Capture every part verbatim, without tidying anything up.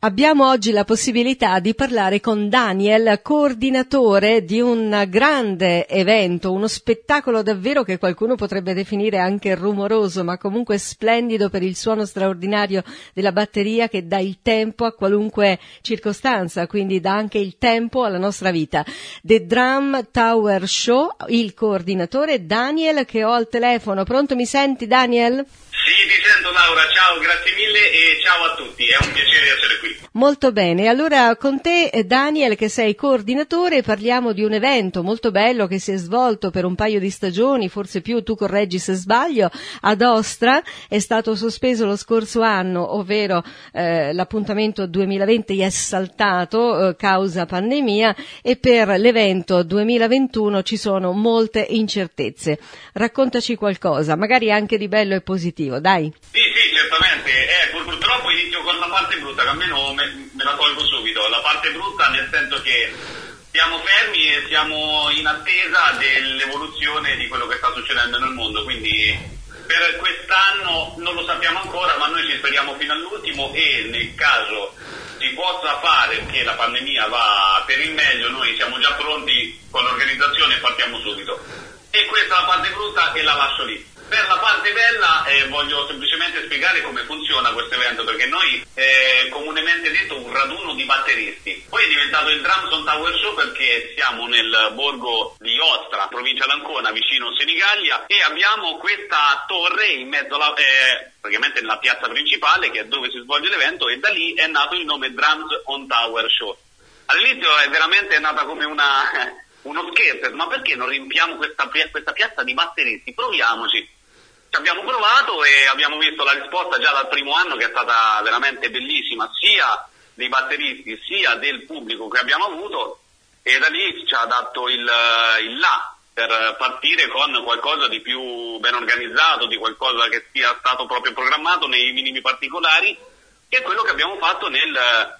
Abbiamo oggi la possibilità di parlare con Daniel, coordinatore di un grande evento, uno spettacolo davvero che qualcuno potrebbe definire anche rumoroso, ma comunque splendido per il suono straordinario della batteria che dà il tempo a qualunque circostanza, quindi dà anche il tempo alla nostra vita. The Drum Tower Show, il coordinatore Daniel che ho al telefono. Pronto, mi senti Daniel? Sì, ti sento Laura, ciao, grazie mille e ciao a tutti, è un piacere essere qui. Molto bene, allora con te Daniel che sei coordinatore parliamo di un evento molto bello che si è svolto per un paio di stagioni, forse più, tu correggi se sbaglio, ad Ostra, è stato sospeso lo scorso anno, ovvero eh, l'appuntamento duemilaventi è saltato eh, causa pandemia e per l'evento duemilaventuno ci sono molte incertezze. Raccontaci qualcosa, magari anche di bello e positivo, dai. Sì, sì, certamente, eh, purtroppo inizio con la parte brutta che almeno me, me la tolgo subito, la parte brutta nel senso che siamo fermi e siamo in attesa dell'evoluzione di quello che sta succedendo nel mondo, quindi per quest'anno non lo sappiamo ancora, ma noi ci speriamo fino all'ultimo e nel caso si possa fare che la pandemia va per il meglio, noi siamo già pronti con l'organizzazione e partiamo subito. E questa è la parte brutta e la lascio lì. Per la parte bella eh, voglio semplicemente spiegare come funziona questo evento, perché noi eh, comunemente detto un raduno di batteristi. Poi è diventato il Drums Tower Show perché siamo nel borgo di Ostra, provincia d'Ancona, vicino Senigallia, e abbiamo questa torre in mezzo alla, eh, praticamente nella piazza principale, che è dove si svolge l'evento, e da lì è nato il nome Drums on Tower Show. All'inizio è veramente nata come una, uno scherzo, ma perché non riempiamo questa, questa piazza di batteristi? Proviamoci. Ci abbiamo provato e abbiamo visto la risposta già dal primo anno, che è stata veramente bellissima, sia dei batteristi sia del pubblico che abbiamo avuto, e da lì ci ha dato il, il là per partire con qualcosa di più ben organizzato, di qualcosa che sia stato proprio programmato nei minimi particolari, che è quello che abbiamo fatto nel,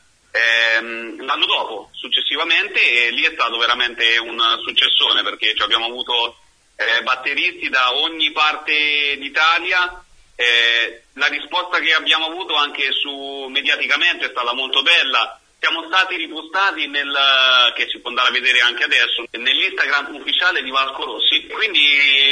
ehm, l'anno dopo, successivamente, e lì è stato veramente un successone perché ci abbiamo avuto Eh, batteristi da ogni parte d'Italia. Eh, la risposta che abbiamo avuto anche su mediaticamente è stata molto bella. Siamo stati ripostati nel, che si può andare a vedere anche adesso, nell'Instagram ufficiale di Vasco Rossi, quindi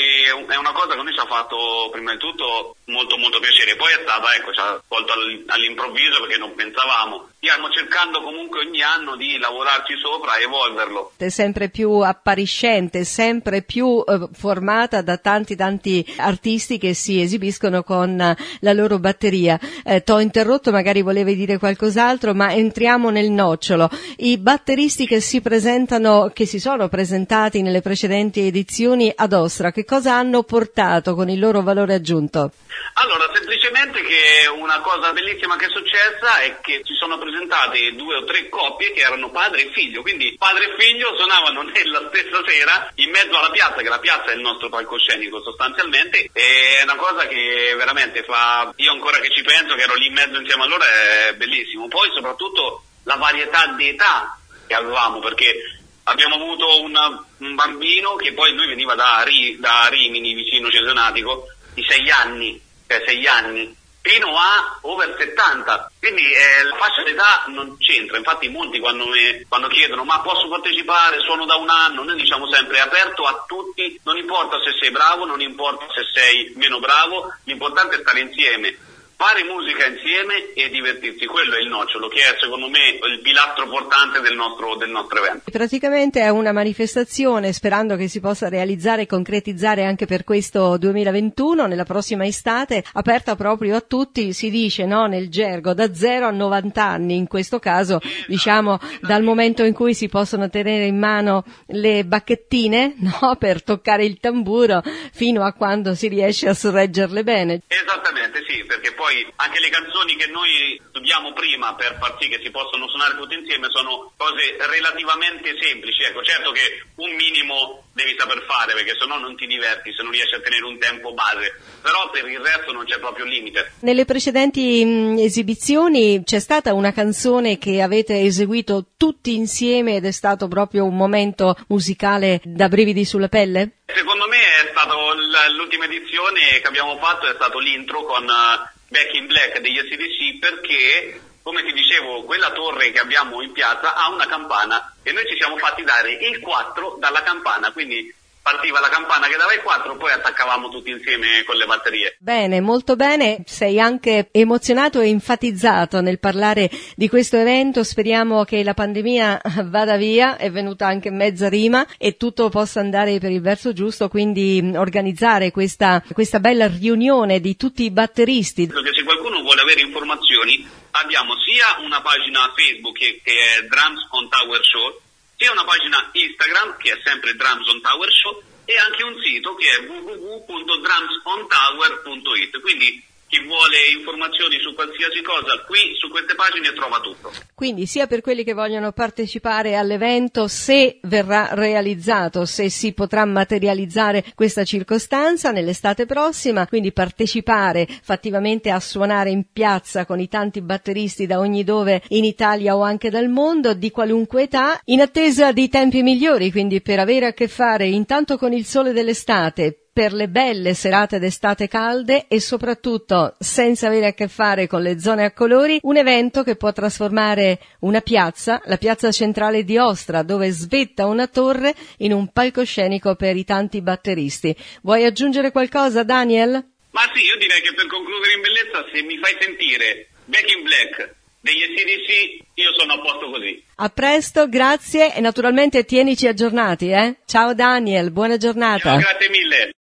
è una cosa che noi ci ha fatto prima di tutto molto molto piacere. Poi è stata, ecco, ci ha colto all'improvviso perché non pensavamo. Stiamo cercando comunque ogni anno di lavorarci sopra e evolverlo. È sempre più appariscente, sempre più eh, formata da tanti tanti artisti che si esibiscono con eh, la loro batteria. Eh, t'ho interrotto, magari volevi dire qualcos'altro, ma entriamo nel nocciolo. I batteristi che si presentano, che si sono presentati nelle precedenti edizioni ad Ostra, che cosa hanno portato con il loro valore aggiunto? Allora, semplicemente che una cosa bellissima che è successa è che si sono presentate due o tre coppie che erano padre e figlio, quindi padre e figlio suonavano nella stessa sera in mezzo alla piazza, che la piazza è il nostro palcoscenico sostanzialmente, e è una cosa che veramente fa, io ancora che ci penso, che ero lì in mezzo insieme a loro, è bellissimo. Poi soprattutto la varietà di età che avevamo, perché abbiamo avuto una, un bambino che poi lui veniva da, Ri, da Rimini, vicino Cesenatico, di sei anni, cioè sei anni, fino a over settanta, quindi eh, la fascia d'età non c'entra. Infatti molti quando, me, quando chiedono ma posso partecipare, suono da un anno, noi diciamo sempre è aperto a tutti, non importa se sei bravo, non importa se sei meno bravo, l'importante è stare insieme, fare musica insieme e divertirsi, quello è il nocciolo, che è secondo me il pilastro portante del nostro, del nostro evento. Praticamente è una manifestazione, sperando che si possa realizzare e concretizzare anche per questo duemilaventuno, nella prossima estate, aperta proprio a tutti, si dice, no, nel gergo, da zero a novanta anni, in questo caso, diciamo, dal momento in cui si possono tenere in mano le bacchettine, no, per toccare il tamburo, fino a quando si riesce a sorreggerle bene. Esattamente, sì, perché poi anche le canzoni che noi studiamo prima per far sì che si possano suonare tutti insieme sono cose relativamente semplici. Ecco, certo che un minimo devi saper fare, perché sennò non ti diverti se non riesci a tenere un tempo base, però per il resto non c'è proprio limite. Nelle precedenti mh, esibizioni c'è stata una canzone che avete eseguito tutti insieme ed è stato proprio un momento musicale da brividi sulla pelle? Secondo me è stato l'ultima edizione che abbiamo fatto, è stato l'intro con uh, Back in Black degli A C D C, perché come ti dicevo, quella torre che abbiamo in piazza ha una campana e noi ci siamo fatti dare il quattro dalla campana, quindi partiva la campana che dava il quattro, poi attaccavamo tutti insieme con le batterie. Bene, molto bene, sei anche emozionato e enfatizzato nel parlare di questo evento. Speriamo che la pandemia vada via, è venuta anche mezza rima e tutto possa andare per il verso giusto, quindi organizzare questa, questa bella riunione di tutti i batteristi. Perché se qualcuno vuole avere informazioni, abbiamo sia una pagina Facebook che, che è Drums on Tower Show, sia una pagina Instagram che è sempre Drums on Tower Show e anche un sito che è w w w punto drums on tower punto i t. Quindi chi vuole informazioni su qualsiasi cosa qui su queste pagine trova tutto. Quindi sia per quelli che vogliono partecipare all'evento, se verrà realizzato, se si potrà materializzare questa circostanza nell'estate prossima, quindi partecipare fattivamente a suonare in piazza con i tanti batteristi da ogni dove in Italia o anche dal mondo, di qualunque età, in attesa di tempi migliori, quindi per avere a che fare intanto con il sole dell'estate, per le belle serate d'estate calde e soprattutto senza avere a che fare con le zone a colori, un evento che può trasformare una piazza, la piazza centrale di Ostra, dove svetta una torre, in un palcoscenico per i tanti batteristi. Vuoi aggiungere qualcosa, Daniel? Ma sì, io direi che per concludere in bellezza, se mi fai sentire Back in Black degli A C D C, io sono a posto così. A presto, grazie e naturalmente tienici aggiornati, eh? Ciao Daniel, buona giornata. Ciao, grazie mille.